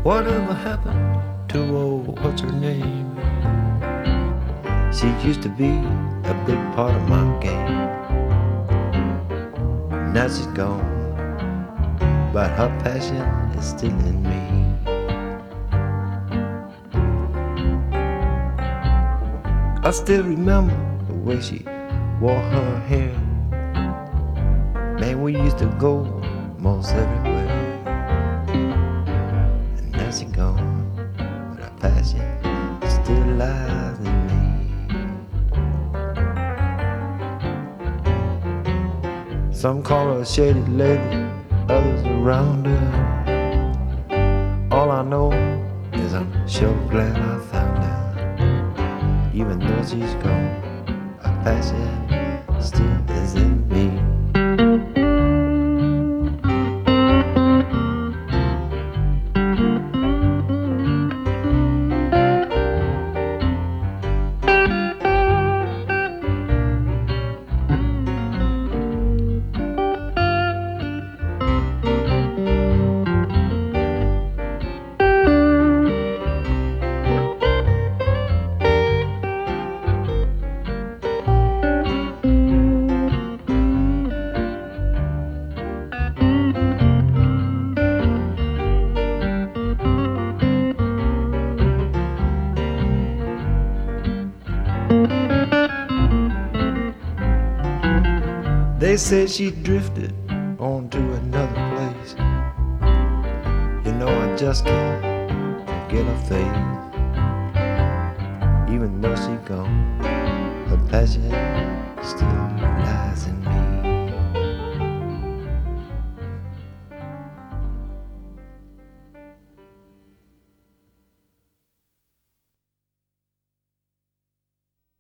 Whatever happened to old, what's her name? She used to be a big part of my game. Now she's gone, but her passion is still in me. I still remember the way she wore her hair. Man, we used to go most everywhere. And now she's gone, but her passion still lies in me. Some call her a shady lady, others around her. All I know is I'm sure glad I found her. Even though she's gone, her passion still is in me. They said she drifted on to another place. You know, I just can't forget her face. Even though she gone, her passion still